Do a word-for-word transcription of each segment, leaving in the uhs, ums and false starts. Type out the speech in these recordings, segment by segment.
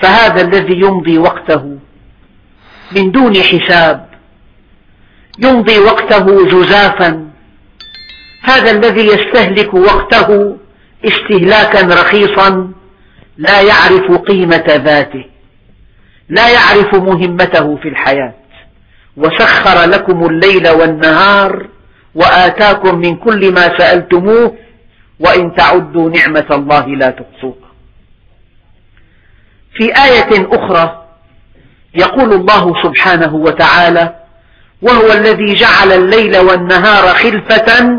فهذا الذي يمضي وقته من دون حساب، يمضي وقته جزافا، هذا الذي يستهلك وقته استهلاكا رخيصا لا يعرف قيمة ذاته، لا يعرف مهمته في الحياة. وسخر لكم الليل والنهار وآتاكم من كل ما سألتموه وإن تعدوا نعمة الله لا تحصوها. في آية أخرى يقول الله سبحانه وتعالى: وهو الذي جعل الليل والنهار خلفة،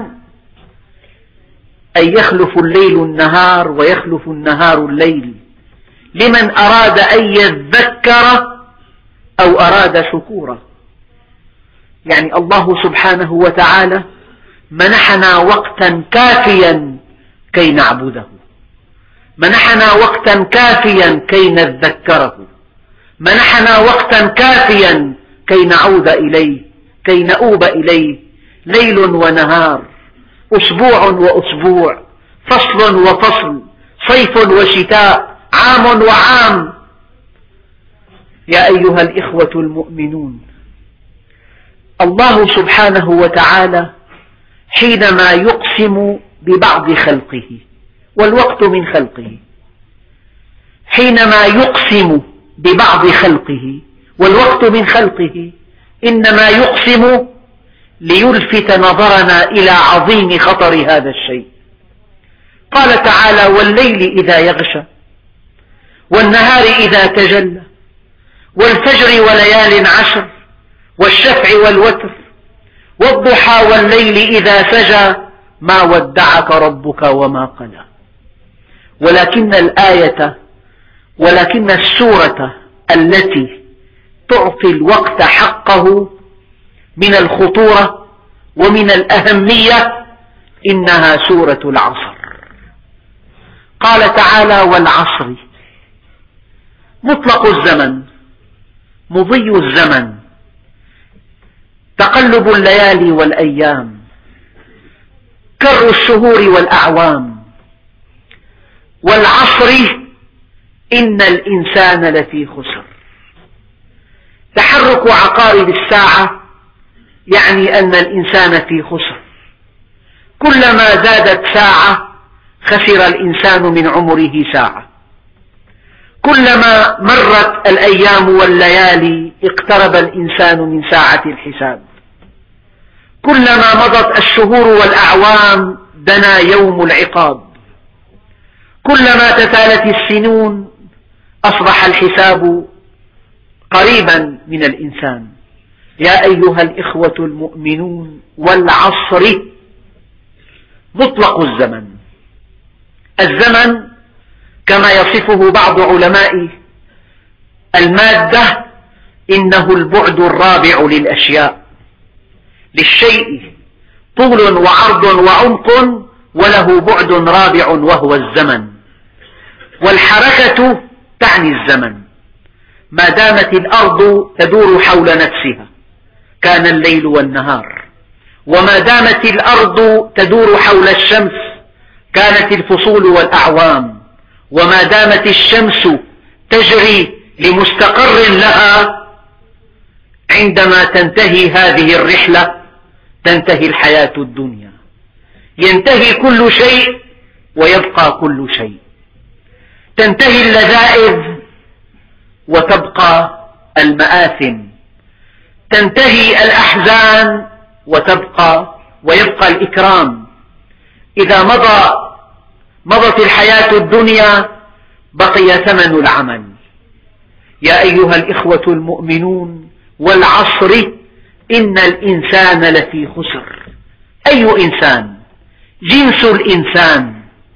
أي يخلف الليل النهار ويخلف النهار الليل، لمن أراد أن يذكر أو أراد شكورا. يعني الله سبحانه وتعالى منحنا وقتا كافيا كي نعبده، منحنا وقتا كافيا كي نذكره، منحنا وقتا كافيا كي نعود إليه، كي نؤوب إليه. ليل ونهار، أسبوع وأسبوع، فصل وفصل، صيف وشتاء، عام وعام. يا أيها الإخوة المؤمنون، الله سبحانه وتعالى حينما يقسم ببعض خلقه، والوقت من خلقه، حينما يقسم ببعض خلقه والوقت من خلقه، إنما يقسم ليلفت نظرنا إلى عظيم خطر هذا الشيء. قال تعالى: والليل إذا يغشى والنهار إذا تجلى والفجر وليال عشر والشفع والوتر والضحى والليل إذا سجى ما ودعك ربك وما قلى. ولكن الآية ولكن السورة التي تعطي الوقت حقه من الخطورة ومن الأهمية إنها سورة العصر. قال تعالى: والعصر، مطلق الزمن، مضي الزمن، تقلب الليالي والأيام، كر الشهور والأعوام. والعصر إن الإنسان لفي خسر. تحرك عقارب الساعة يعني أن الإنسان في خسر. كلما زادت ساعة خسر الإنسان من عمره ساعة، كلما مرت الأيام والليالي اقترب الإنسان من ساعة الحساب، كلما مضت الشهور والأعوام دنا يوم العقاب، كلما تتالت السنون أصبح الحساب قريبا من الإنسان. يا أيها الإخوة المؤمنون، والعصر مطلق الزمن. الزمن كما يصفه بعض علماء المادة إنه البعد الرابع للأشياء، للشيء طول وعرض وعمق وله بعد رابع وهو الزمن. والحركة تعني الزمن. ما دامت الأرض تدور حول نفسها كان الليل والنهار، وما دامت الأرض تدور حول الشمس كانت الفصول والأعوام، وما دامت الشمس تجري لمستقر لها عندما تنتهي هذه الرحلة تنتهي الحياة الدنيا، ينتهي كل شيء ويبقى كل شيء، تنتهي اللذائذ وتبقى المآثم، تنتهي الأحزان وتبقى ويبقى الإكرام. إذا مضى مضت الحياة الدنيا بقي ثمن العمل. يا أيها الإخوة المؤمنون، والعصر إن الإنسان لفي خسر. أي إنسان؟ جنس الإنسان.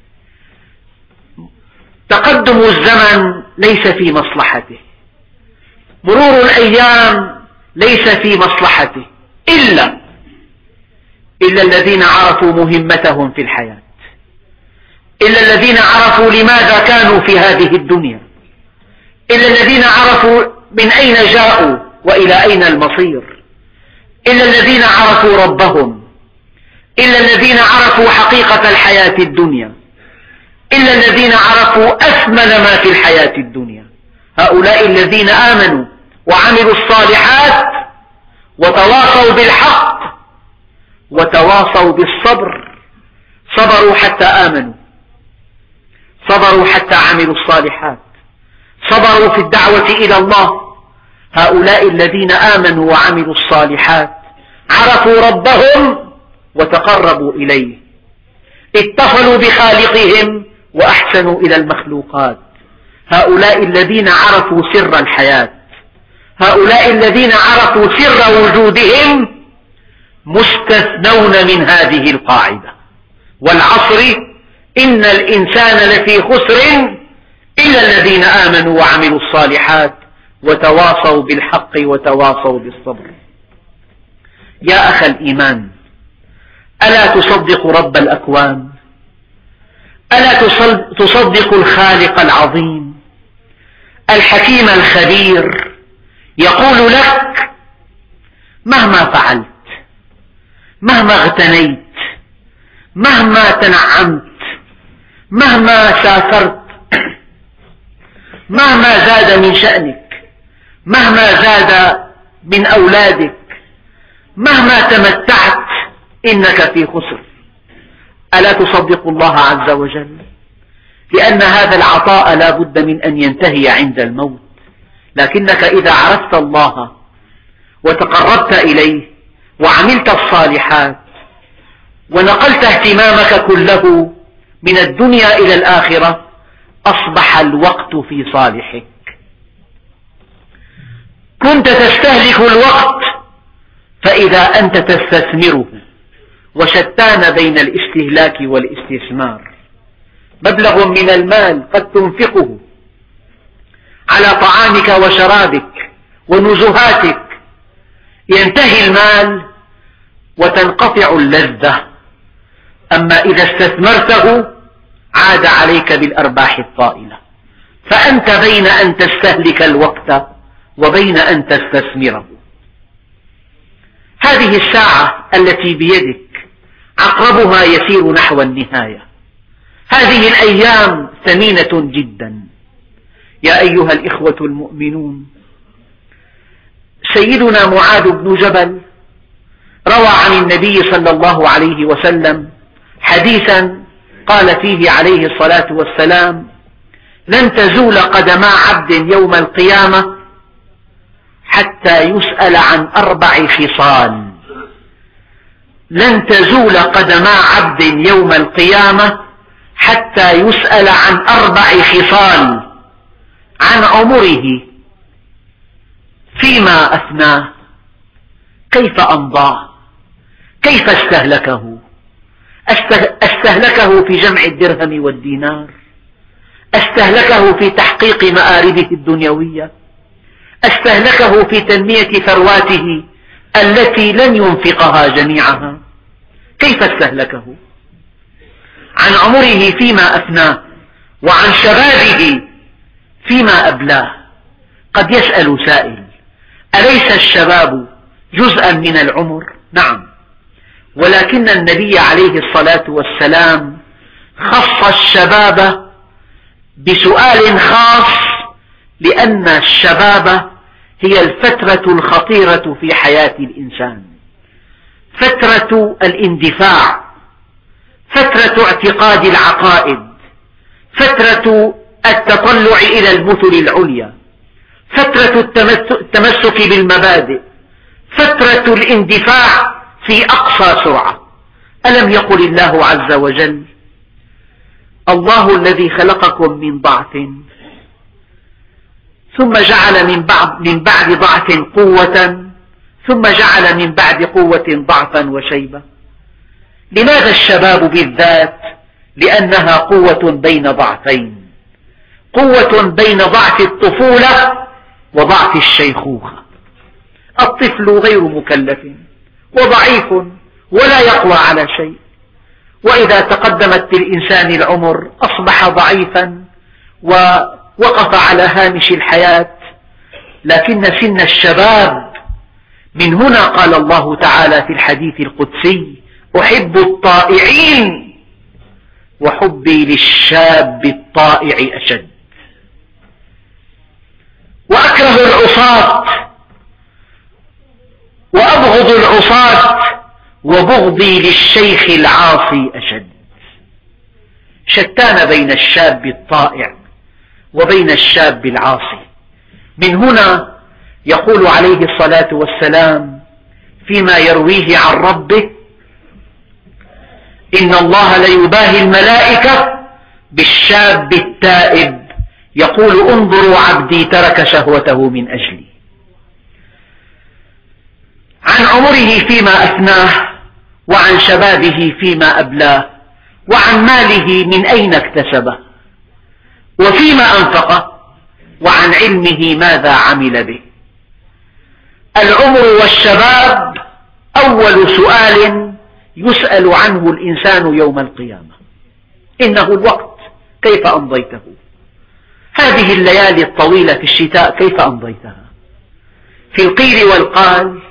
تقدم الزمن ليس في مصلحته، مرور الأيام ليس في مصلحته، إلا إلا الذين عرفوا مهمتهم في الحياة، إلا الذين عرفوا لماذا كانوا في هذه الدنيا، إلا الذين عرفوا من أين جاءوا وإلى أين المصير، إلا الذين عرفوا ربهم، إلا الذين عرفوا حقيقة الحياة الدنيا، إلا الذين عرفوا أثمن ما في الحياة الدنيا. هؤلاء الذين آمنوا وعملوا الصالحات وتواصوا بالحق وتواصوا بالصبر، صبروا حتى آمنوا، صبروا حتى عملوا الصالحات، صبروا في الدعوة إلى الله. هؤلاء الذين آمنوا وعملوا الصالحات عرفوا ربهم وتقربوا إليه، اتصلوا بخالقهم وأحسنوا إلى المخلوقات. هؤلاء الذين عرفوا سر الحياة، هؤلاء الذين عرفوا سر وجودهم مستثنون من هذه القاعدة. والعصر إن الإنسان لفي خسر إلا الذين آمنوا وعملوا الصالحات وتواصوا بالحق وتواصوا بالصبر. يا أخ الإيمان، ألا تصدق رب الأكوان؟ ألا تصدق الخالق العظيم الحكيم الخبير يقول لك مهما فعلت، مهما اغتنيت، مهما تنعمت، مهما سافرت، مهما زاد من شأنك، مهما زاد من أولادك، مهما تمتعت، إنك في خسر. ألا تصدق الله عز وجل؟ لأن هذا العطاء لا بد من أن ينتهي عند الموت، لكنك إذا عرفت الله وتقربت إليه وعملت الصالحات ونقلت اهتمامك كله من الدنيا إلى الآخرة أصبح الوقت في صالحك. كنت تستهلك الوقت فإذا أنت تستثمره، وشتان بين الاستهلاك والاستثمار. مبلغ من المال قد تنفقه على طعامك وشرابك ونزهاتك، ينتهي المال وتنقطع اللذة. أما إذا استثمرته عاد عليك بالأرباح الطائلة. فأنت بين أن تستهلك الوقت وبين أن تستثمره. هذه الساعة التي بيدك عقربها يسير نحو النهاية. هذه الأيام ثمينة جدا. يا أيها الإخوة المؤمنون، سيدنا معاذ بن جبل روى عن النبي صلى الله عليه وسلم حديثا قال فيه عليه الصلاة والسلام: لن تزول قدما عبد يوم القيامة حتى يسأل عن أربع خصال. لن تزول قدما عبد يوم القيامة حتى يسأل عن أربع خصال: عن عمره، فيما أفناه، كيف أمضاه، كيف استهلكه، استهلكه في جمع الدرهم والدينار، استهلكه في تحقيق مآربه الدنيوية، استهلكه في تنمية ثرواته التي لن ينفقها جميعها، كيف استهلكه؟ عن عمره فيما أفناه، وعن شبابه فيما أبلاه. قد يسأل سائل: أليس الشباب جزءا من العمر؟ نعم، ولكن النبي عليه الصلاة والسلام خص الشباب بسؤال خاص، لأن الشباب هي الفترة الخطيرة في حياة الإنسان، فترة الاندفاع، فترة اعتقاد العقائد، فترة التطلع إلى المثل العليا، فترة التمسك بالمبادئ، فترة الاندفاع في أقصى سرعة. ألم يقل الله عز وجل: الله الذي خلقكم من ضعف ثم جعل من بعد, من بعد ضعف قوة ثم جعل من بعد قوة ضعفا وشيبة. لماذا الشباب بالذات؟ لأنها قوة بين ضعفين، قوة بين ضعف الطفولة وضعف الشيخوخة. الطفل غير مكلف وضعيف ولا يقوى على شيء، وإذا تقدمت بالإنسان العمر أصبح ضعيفا ووقف على هامش الحياة. لكن سن الشباب، من هنا قال الله تعالى في الحديث القدسي: أحب الطائعين وحبي للشاب الطائع أشد. وأكره العصاة وأبغض العصاة وبغضي للشيخ العاصي أشد. شتان بين الشاب الطائع وبين الشاب العاصي. من هنا يقول عليه الصلاة والسلام فيما يرويه عن ربه: إن الله ليباهي الملائكة بالشاب التائب يقول انظروا عبدي ترك شهوته من أجلي. عن عمره فيما أفناه، وعن شبابه فيما أبلاه، وعن ماله من أين اكتسبه، وفيما أنفقه، وعن علمه ماذا عمل به. العمر والشباب أول سؤال يسأل عنه الإنسان يوم القيامة، إنه الوقت كيف أمضيته؟ هذه الليالي الطويلة في الشتاء كيف أمضيتها؟ في القيل والقال،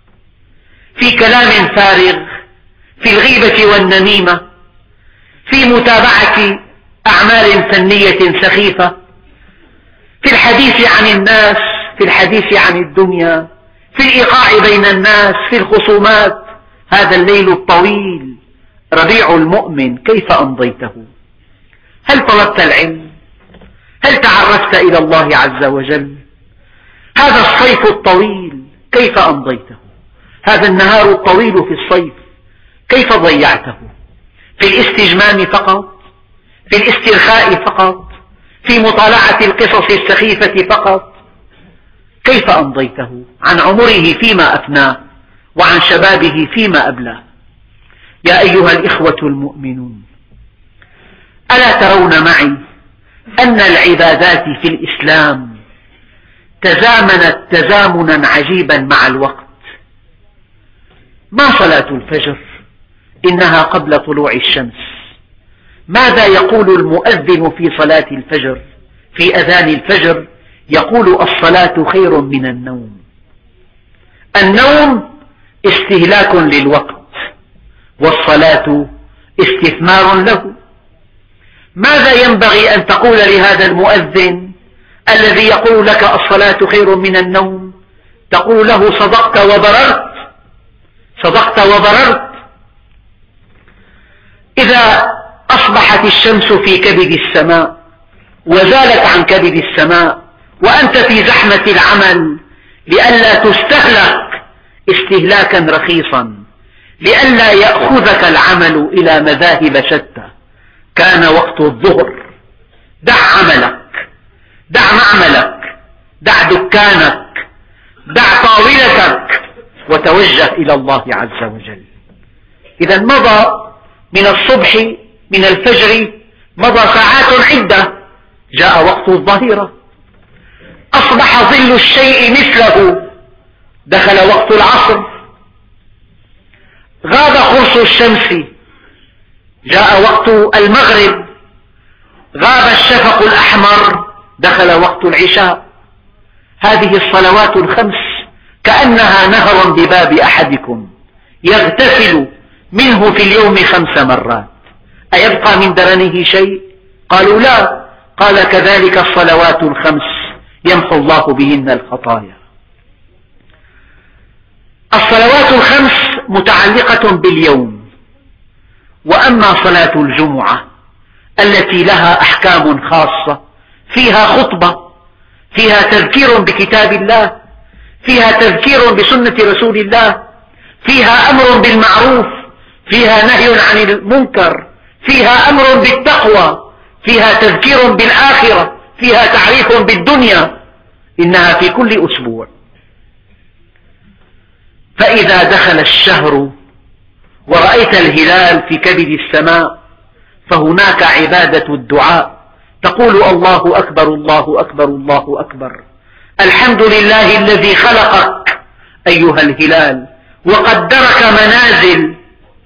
في كلام فارغ، في الغيبة والنميمة، في متابعة أعمال فنية سخيفة، في الحديث عن الناس، في الحديث عن الدنيا، في الإيقاع بين الناس، في الخصومات. هذا الليل الطويل ربيع المؤمن كيف أمضيته؟ هل طلبت العلم؟ هل تعرفت إلى الله عز وجل؟ هذا الصيف الطويل كيف أمضيته؟ هذا النهار الطويل في الصيف كيف ضيعته؟ في الاستجمام فقط؟ في الاسترخاء فقط؟ في مطالعة القصص السخيفة فقط؟ كيف أمضيته؟ عن عمره فيما أفناه، وعن شبابه فيما أبلاه. يا أيها الإخوة المؤمنون، ألا ترون معي أن العبادات في الإسلام تزامنت تزامنا عجيبا مع الوقت؟ ما صلاة الفجر؟ إنها قبل طلوع الشمس. ماذا يقول المؤذن في صلاة الفجر؟ في أذان الفجر يقول: الصلاة خير من النوم. النوم استهلاك للوقت، والصلاة استثمار له. ماذا ينبغي أن تقول لهذا المؤذن الذي يقول لك الصلاة خير من النوم؟ تقول له: صدقت وبررت، صدقت وبررت. إذا أصبحت الشمس في كبد السماء وزالت عن كبد السماء وأنت في زحمة العمل لئلا تستهلك استهلاكا رخيصا، لئلا يأخذك العمل إلى مذاهب شتى، كان وقت الظهر. دع عملك، دع معملك، دع دكانك، دع طاولتك، وتوجه إلى الله عز وجل. إذا مضى من الصبح، من الفجر، مضى ساعات عدة، جاء وقت الظهيرة، أصبح ظل الشيء مثله، دخل وقت العصر، غاب قرص الشمس، جاء وقت المغرب، غاب الشفق الأحمر، دخل وقت العشاء. هذه الصلوات الخمس كأنها نهر بباب أحدكم يغتسل منه في اليوم خمس مرات، أيبقى من درنه شيء؟ قالوا لا. قال: كذلك الصلوات الخمس يمحو الله بهن الخطايا. الصلوات الخمس متعلقة باليوم. وأما صلاة الجمعة التي لها أحكام خاصة، فيها خطبة، فيها تذكير بكتاب الله، فيها تذكير بسنة رسول الله، فيها أمر بالمعروف، فيها نهي عن المنكر، فيها أمر بالتقوى، فيها تذكير بالآخرة، فيها تعريف بالدنيا. إنها في كل أسبوع. فإذا دخل الشهر ورأيت الهلال في كبد السماء فهناك عبادة الدعاء، تقول: الله أكبر، الله أكبر، الله أكبر. الحمد لله الذي خلقك أيها الهلال وقدرك منازل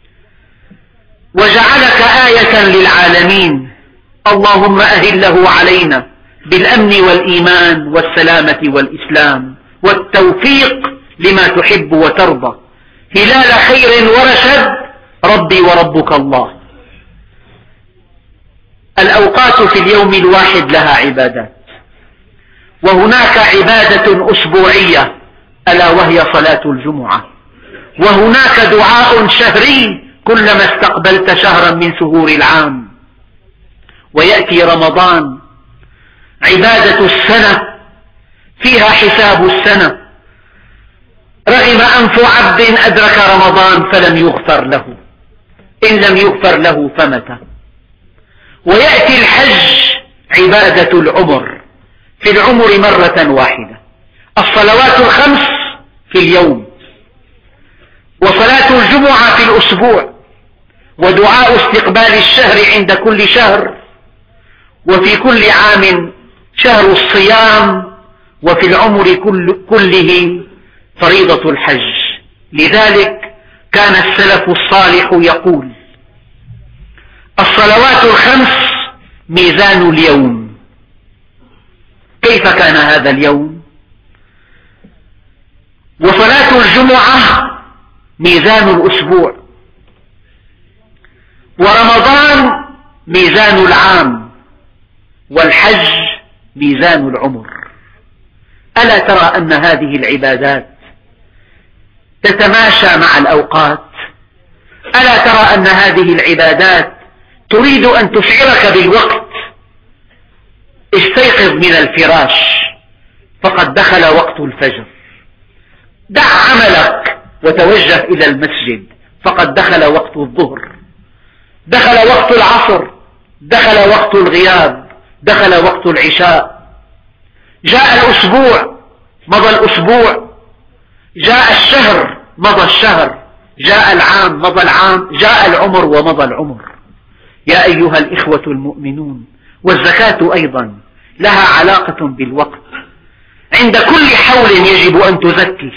وجعلك آية للعالمين. اللهم أهله علينا بالأمن والإيمان والسلامة والإسلام والتوفيق لما تحب وترضى، هلال خير ورشد، ربي وربك الله. الأوقات في اليوم الواحد لها عبادات، وهناك عبادة أسبوعية ألا وهي صلاة الجمعة، وهناك دعاء شهري كلما استقبلت شهرا من شهور العام. ويأتي رمضان عبادة السنة فيها حساب السنة. رغم أنف عبد أدرك رمضان فلم يغفر له، إن لم يغفر له فمتى. ويأتي الحج عبادة العمر، في العمر مرة واحدة، الصلوات الخمس في اليوم، وصلاة الجمعة في الأسبوع، ودعاء استقبال الشهر عند كل شهر، وفي كل عام شهر الصيام، وفي العمر كل كله فريضة الحج. لذلك كان السلف الصالح يقول: الصلوات الخمس ميزان اليوم. كيف كان هذا اليوم؟ وصلاة الجمعة ميزان الأسبوع، ورمضان ميزان العام، والحج ميزان العمر. ألا ترى أن هذه العبادات تتماشى مع الأوقات؟ ألا ترى أن هذه العبادات تريد أن تشعرك بالوقت؟ استيقظ من الفراش فقد دخل وقت الفجر، دع عملك وتوجه إلى المسجد فقد دخل وقت الظهر، دخل وقت العصر، دخل وقت الغياب، دخل وقت العشاء. جاء الأسبوع مضى الأسبوع، جاء الشهر مضى الشهر، جاء العام مضى العام، جاء العمر ومضى العمر. يا أيها الإخوة المؤمنون، والزكاة أيضا لها علاقة بالوقت. عند كل حول يجب أن تزكي،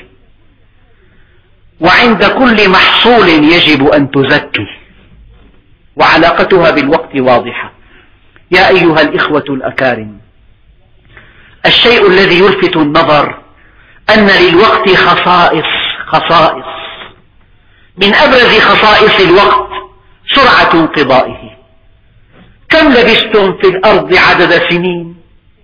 وعند كل محصول يجب أن تزكي، وعلاقتها بالوقت واضحة. يا أيها الإخوة الأكارم، الشيء الذي يلفت النظر أن للوقت خصائص خصائص من أبرز خصائص الوقت سرعة انقضائه. كم لبثتم في الأرض عدد سنين؟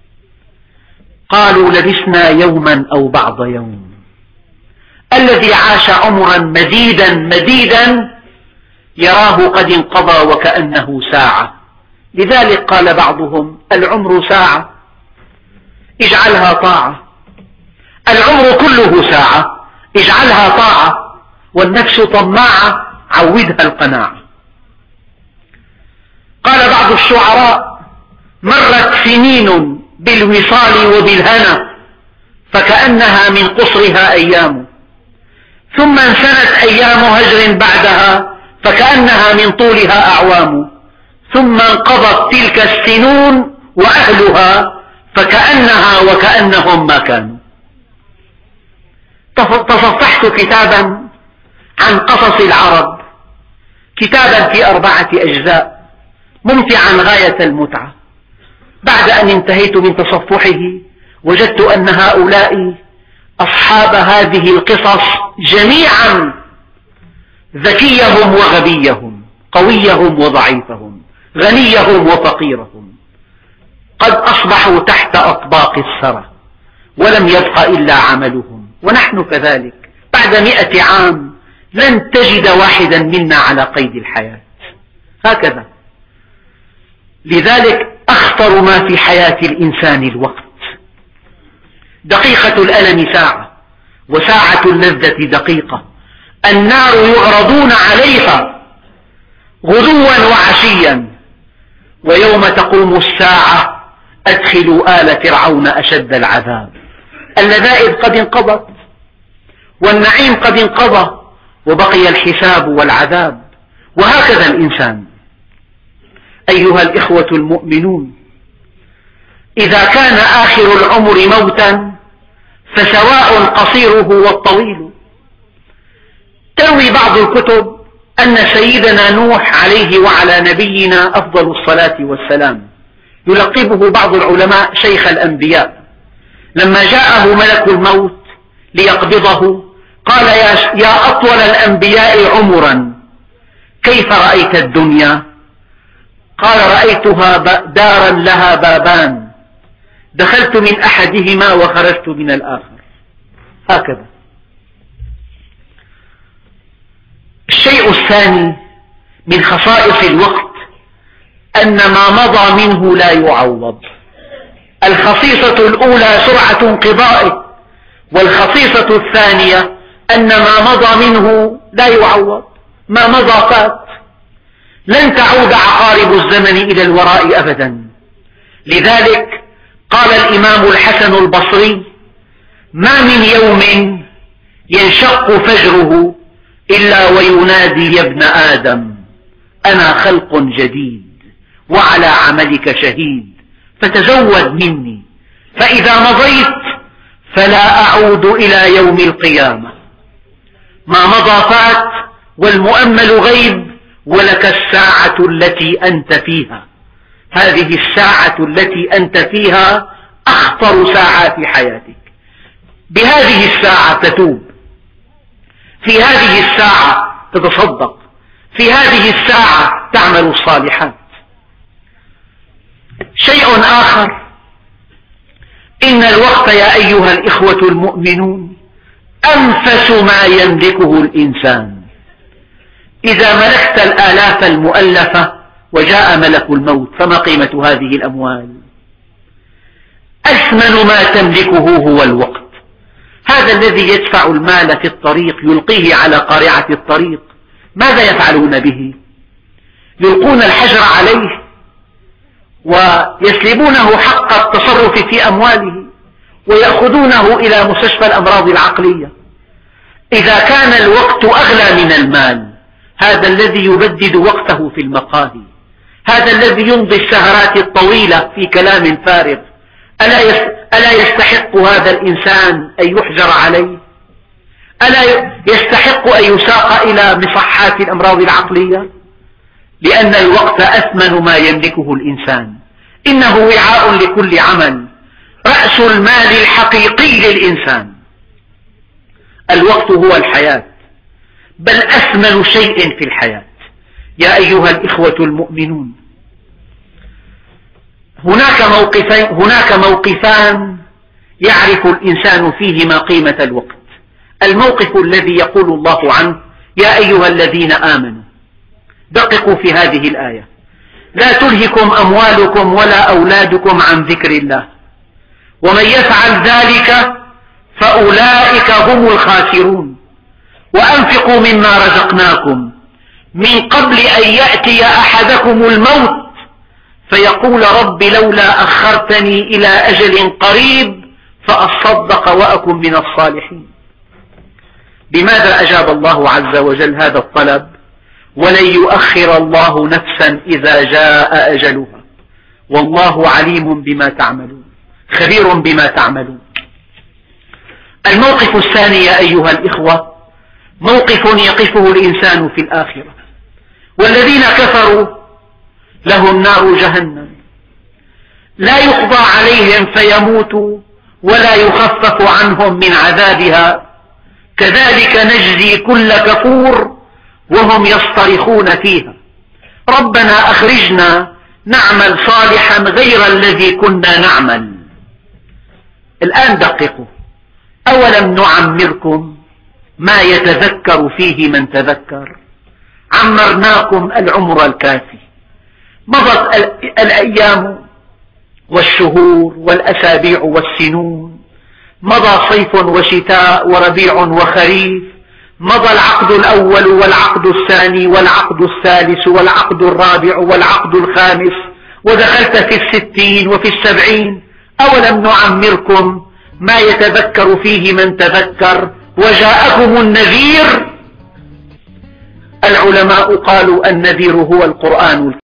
قالوا لبثنا يوما أو بعض يوم. الذي عاش عمرا مديدا مديدا يراه قد انقضى وكأنه ساعة. لذلك قال بعضهم: العمر ساعة اجعلها طاعة. العمر كله ساعة اجعلها طاعة، والنفس طماعة عودها القناعة. قال بعض الشعراء: مرت سنين بالوصال وبالهنا فكأنها من قصرها أيام، ثم انسنت أيام هجر بعدها فكأنها من طولها أعوام، ثم انقضت تلك السنون وأهلها فكأنها وكأنهم ما كانوا. تصفحت كتابا عن قصص العرب، كتابا في أربعة أجزاء ممتعا غاية المتعة. بعد أن انتهيت من تصفحه وجدت أن هؤلاء أصحاب هذه القصص جميعا ذكيهم وغبيهم، قويهم وضعيفهم، غنيهم وفقيرهم، قد أصبحوا تحت أطباق الثرى ولم يبق إلا عملهم. ونحن كذلك بعد مئة عام لن تجد واحدا منا على قيد الحياة. هكذا. لذلك أخطر ما في حياة الإنسان الوقت. دقيقة الألم ساعة، وساعة اللذة دقيقة. النار يعرضون عليها غدوا وعشيا، ويوم تقوم الساعة أدخلوا آل فرعون أشد العذاب. اللذائذ قد انقضت، والنعيم قد انقضى، وبقي الحساب والعذاب. وهكذا الإنسان. أيها الإخوة المؤمنون، إذا كان آخر العمر موتا فسواء قصيره والطويل. تروي بعض الكتب أن سيدنا نوح عليه وعلى نبينا أفضل الصلاة والسلام يلقبه بعض العلماء شيخ الأنبياء، لما جاءه ملك الموت ليقبضه قال: يا أطول الأنبياء عمرا كيف رأيت الدنيا؟ قال: رأيتها دارا لها بابان، دخلت من أحدهما وخرجت من الآخر، هكذا. الشيء الثاني من خصائص الوقت أن ما مضى منه لا يعوض. الخصيصة الأولى سرعة انقضائه، والخصيصة الثانية أن ما مضى منه لا يعوض. ما مضى فات، لن تعود عقارب الزمن إلى الوراء أبدا. لذلك قال الإمام الحسن البصري: ما من يوم ينشق فجره إلا وينادي يا ابن آدم أنا خلق جديد وعلى عملك شهيد فتزود مني، فإذا مضيت فلا أعود إلى يوم القيامة. ما مضى فات، والمؤمل غيب، ولك الساعة التي أنت فيها. هذه الساعة التي أنت فيها أخطر ساعات حياتك. بهذه الساعة تتوب، في هذه الساعة تتصدق، في هذه الساعة تعمل الصالحات. شيء آخر، إن الوقت يا أيها الإخوة المؤمنون أنفس ما يملكه الإنسان. إذا ملكت الآلاف المؤلفة وجاء ملك الموت فما قيمة هذه الأموال؟ أثمن ما تملكه هو الوقت. هذا الذي يدفع المال في الطريق يلقيه على قارعة الطريق، ماذا يفعلون به؟ يلقون الحجر عليه ويسلبونه حق التصرف في أمواله ويأخذونه إلى مستشفى الأمراض العقلية. إذا كان الوقت أغلى من المال، هذا الذي يبدد وقته في المقاهي، هذا الذي يمضي السهرات الطويلة في كلام فارغ، ألا يستحق هذا الإنسان أن يحجر عليه؟ ألا يستحق أن يساق إلى مصحات الأمراض العقلية؟ لأن الوقت أثمن ما يملكه الإنسان. إنه وعاء لكل عمل، رأس المال الحقيقي للإنسان. الوقت هو الحياة، بل أثمن شيء في الحياة. يا أيها الإخوة المؤمنون، هناك موقفين, هناك موقفان يعرف الإنسان فيهما قيمة الوقت. الموقف الذي يقول الله عنه: يا أيها الذين آمنوا. دققوا في هذه الآية: لا تلهكم أموالكم ولا أولادكم عن ذكر الله ومن يفعل ذلك فأولئك هم الخاسرون وأنفقوا مما رزقناكم من قبل أن يأتي أحدكم الموت فيقول رب لولا أخرتني إلى أجل قريب فأصدق وأكن من الصالحين. بماذا أجاب الله عز وجل هذا الطلب؟ ولن يؤخر الله نفسا إذا جاء أجلها والله عليم بما تعملون، خبير بما تعملون. الموقف الثاني يا أيها الإخوة موقف يقفه الإنسان في الآخرة. والذين كفروا لهم نار جهنم لا يقضى عليهم فيموتوا ولا يخفف عنهم من عذابها كذلك نجزي كل كفور وهم يصطرخون فيها ربنا أخرجنا نعمل صالحا غير الذي كنا نعمل. الآن دققوا: أولم نعمركم ما يتذكر فيه من تذكر؟ عمرناكم العمر الكافي، مضت الأيام والشهور والأسابيع والسنون، مضى صيف وشتاء وربيع وخريف، مضى العقد الأول والعقد الثاني والعقد الثالث والعقد الرابع والعقد الخامس، ودخلت في الستين وفي السبعين. أولم نعمركم ما يتذكر فيه من تذكر وجاءكم النذير؟ العلماء قالوا النذير هو القرآن الكريم.